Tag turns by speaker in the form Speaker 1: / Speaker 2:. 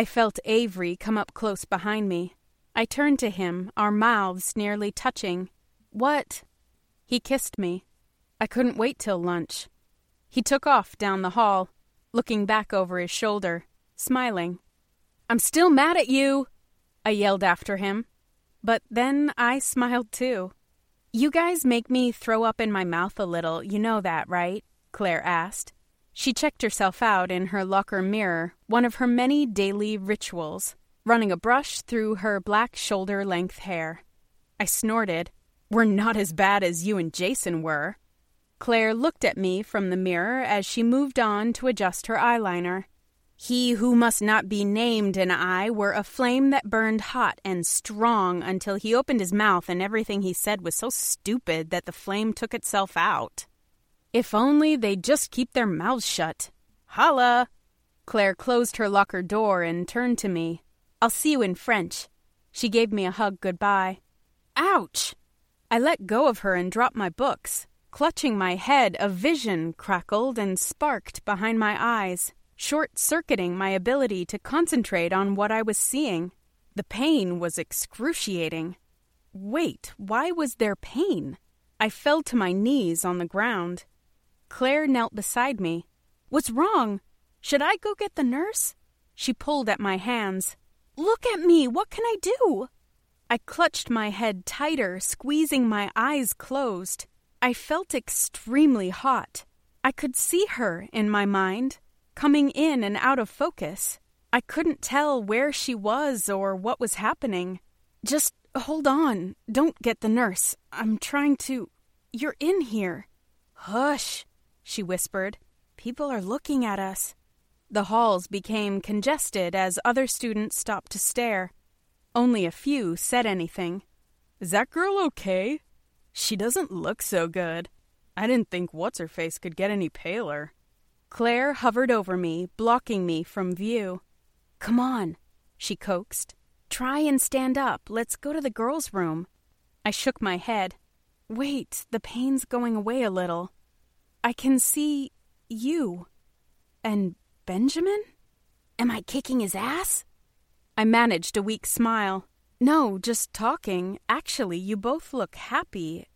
Speaker 1: I felt Avery come up close behind me. I turned to him, our mouths nearly touching. "What?" He kissed me. I couldn't wait till lunch. He took off down the hall, looking back over his shoulder, smiling. "I'm still mad at you," I yelled after him. But then I smiled too. "You guys make me throw up in my mouth a little, you know that, right?" Claire asked. She checked herself out in her locker mirror, one of her many daily rituals, running a brush through her black shoulder-length hair. I snorted. "We're not as bad as you and Jason were." Claire looked at me from the mirror as she moved on to adjust her eyeliner. "He who must not be named and I were a flame that burned hot and strong until he opened his mouth and everything he said was so stupid that the flame took itself out. If only they'd just keep their mouths shut. Holla!" Claire closed her locker door and turned to me. "I'll see you in French." She gave me a hug goodbye. Ouch! I let go of her and dropped my books. Clutching my head, a vision crackled and sparked behind my eyes, short-circuiting my ability to concentrate on what I was seeing. The pain was excruciating. Wait, why was there pain? I fell to my knees on the ground. Claire knelt beside me. "What's wrong? Should I go get the nurse?" She pulled at my hands. "Look at me! What can I do?" I clutched my head tighter, squeezing my eyes closed. I felt extremely hot. I could see her in my mind, coming in and out of focus. I couldn't tell where she was or what was happening. "Just hold on. Don't get the nurse. I'm trying to... You're in here." "Hush," she whispered. "People are looking at us." The halls became congested as other students stopped to stare. Only a few said anything. "Is that girl okay? She doesn't look so good. I didn't think What's-Her-Face could get any paler." Claire hovered over me, blocking me from view. "Come on," she coaxed. "Try and stand up. Let's go to the girls' room." I shook my head. "Wait, the pain's going away a little. I can see you. And Benjamin? Am I kicking his ass?" I managed a weak smile. "No, just talking. Actually, you both look happy.